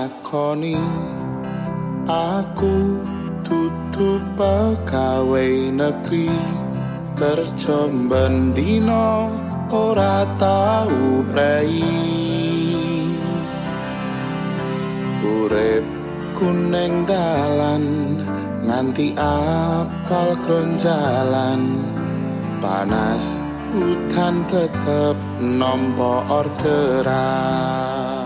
lakoni. Aku tutup pegawai negeri, kerja bendino ora tau prei. Urip kuning dalan nganti apal kronjalan, panas hutan tetep nampa orderan.